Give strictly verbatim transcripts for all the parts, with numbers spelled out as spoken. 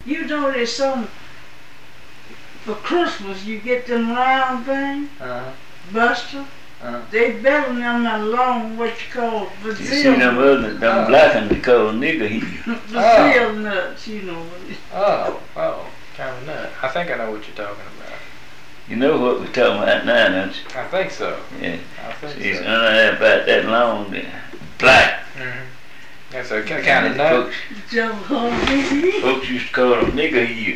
You know there's some, for Christmas you get them round things, Uh-huh. Buster. Uh-huh. They better than them that long, what you call Brazil. You see them other, them Oh. black ones they call nigger heel. Brazil Oh. nuts, you know. Oh, oh, kind of nut. I think I know what you're talking about. You know what we're talking about now, don't you? I think so. Yeah. I think See, it's so. uh, about that long, uh, black. Mm-hmm. That's a kind of And nut. Folks, Jump home, baby. folks used to call them nigger heel.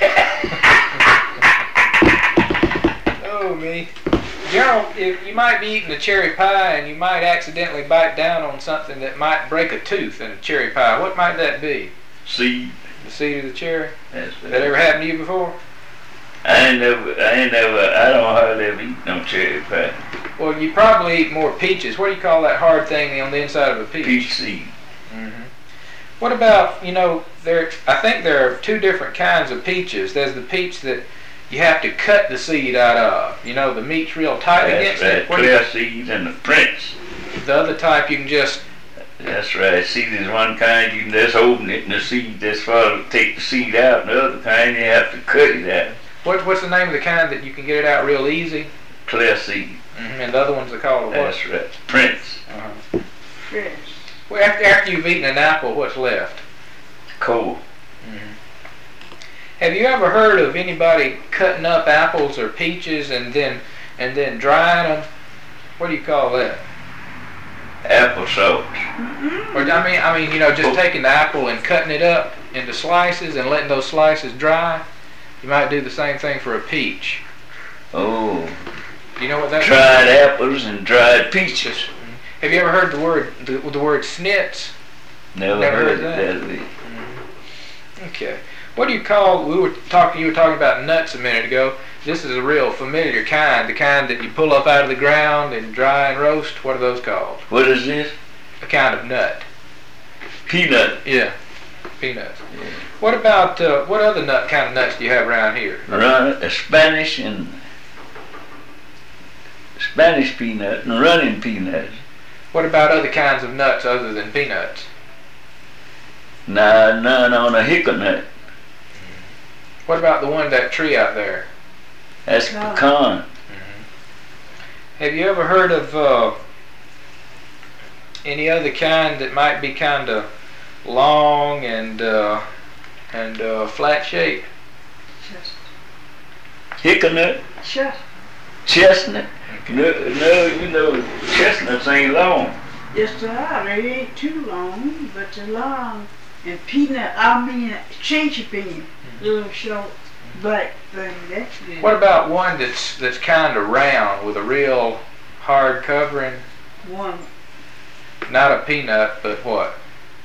Oh, me. Gerald, if you might be eating a cherry pie and you might accidentally bite down on something that might break a tooth in a cherry pie, what might that be? Seed. The seed of the cherry? That's That ever happened to you before? I ain't never, I ain't never, I don't hardly ever eat no cherry pie. Well, you probably eat more peaches. What do you call that hard thing on the inside of a peach? Peach seed. Mm-hmm. What about, you know, there? I think there are two different kinds of peaches. There's the peach that you have to cut the seed out of. You know, the meat's real tight That's against right, it. What do you- clear seed and the prince. the other type you can just, That's right. See, there's one kind you can just open it and the seed just fall, take the seed out, and the other kind you have to cut it out. what, what's the name of the kind that you can get it out real easy? Clear seed. Mm-hmm. And the other ones are called what? That's right. Prince. Uh-huh. Fresh. Well, after, after you've eaten an apple, what's left? Cold. Mm-hmm. Have you ever heard of anybody cutting up apples or peaches and then and then drying them? What do you call that? Applesauce. Mm-mm. Or I mean, I mean, you know, just taking the apple and cutting it up into slices and letting those slices dry. You might do the same thing for a peach. Oh. Do you know what that Dried apples and dried peaches. is? Have you ever heard the word the, the word snits? Never, Never heard, heard of that. that. Okay. What do you call? We were talking. You were talking about nuts a minute ago. This is a real familiar kind, the kind that you pull up out of the ground and dry and roast. What are those called? What is this? A kind of nut. Peanut. Yeah, peanuts. Yeah. What about uh, what other nut kind of nuts do you have around here? Run, a Spanish and Spanish peanut and running peanuts. What about other kinds of nuts other than peanuts? Nah, none on a hickory nut. What about the one that tree out there? That's No. pecan. Have you ever heard of uh, any other kind that might be kind of long and uh, and uh, flat shaped? Hickory nut, Chestnut. chestnut. No, no, you know, chestnuts ain't long. Yes, they are. They ain't too long, but they're long. And peanut, I mean, chinchi bean, little short black thing. That's good. What about one that's that's kind of round with a real hard covering? One. Not a peanut, but what?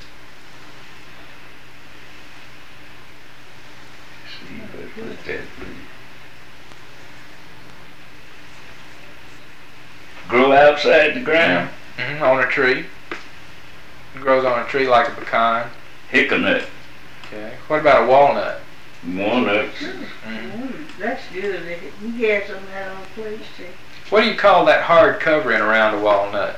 See, but what that be? Grow outside the ground. Mm-hmm, on a tree. It grows on a tree like a pecan. Hickory nut. Okay. What about a walnut? Walnuts. Mm-hmm. Mm, that's good. We had some of that on the place too. What do you call that hard covering around a walnut?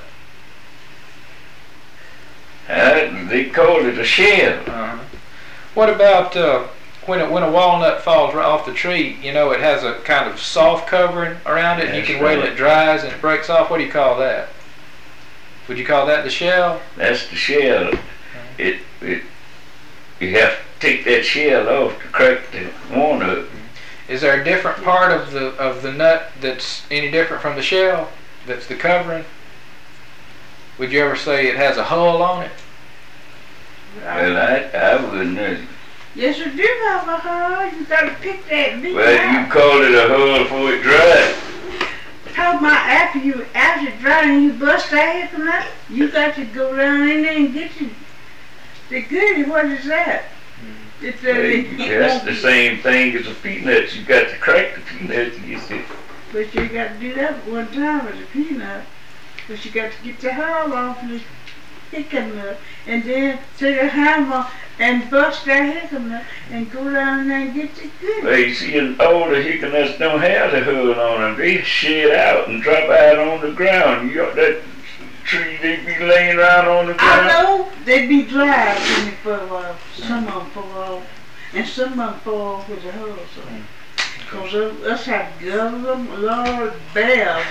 Uh, they call it a shell. Uh-huh. What about uh, when it, when a walnut falls right off the tree? You know, it has a kind of soft covering around it. And you That's can wait till right. it dries and it breaks off. What do you call that? Would you call that the shell? That's the shell. It, it, you have to take that shell off to crack the walnut. Is there a different part of the of the nut that's any different from the shell? That's the covering? Would you ever say it has a hull on it? Well, I, I wouldn't know. Yes, you do have a hull. You gotta pick that meat Well, you out. call it a hull before it dries. How about after you after it dry and you bust that from that? You got to go down in there and get you the goodie. What is that? It's Well, a, you- that's the same thing as the peanuts. You got to crack the peanuts to get it. But you got to do that one time with a peanut. But you got to get the hull off the hickory nut and then take a hammer and bust that hickory nut and go down there and get the goodie. Well, you see, all the hickory nuts don't have the hull on them. They shed out and drop out on the ground. You got that tree, they be laying around on the I ground. know they be dry when they fall off. Some of them fall off. and some of them fall off with the hose. Because us have gunned them, Lord, bears.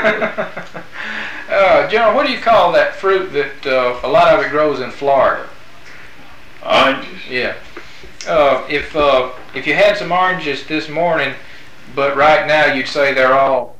uh, John, what do you call that fruit that uh, a lot of it grows in Florida? Oranges? Yeah. Uh, if uh, if you had some oranges this morning, but right now you'd say they're all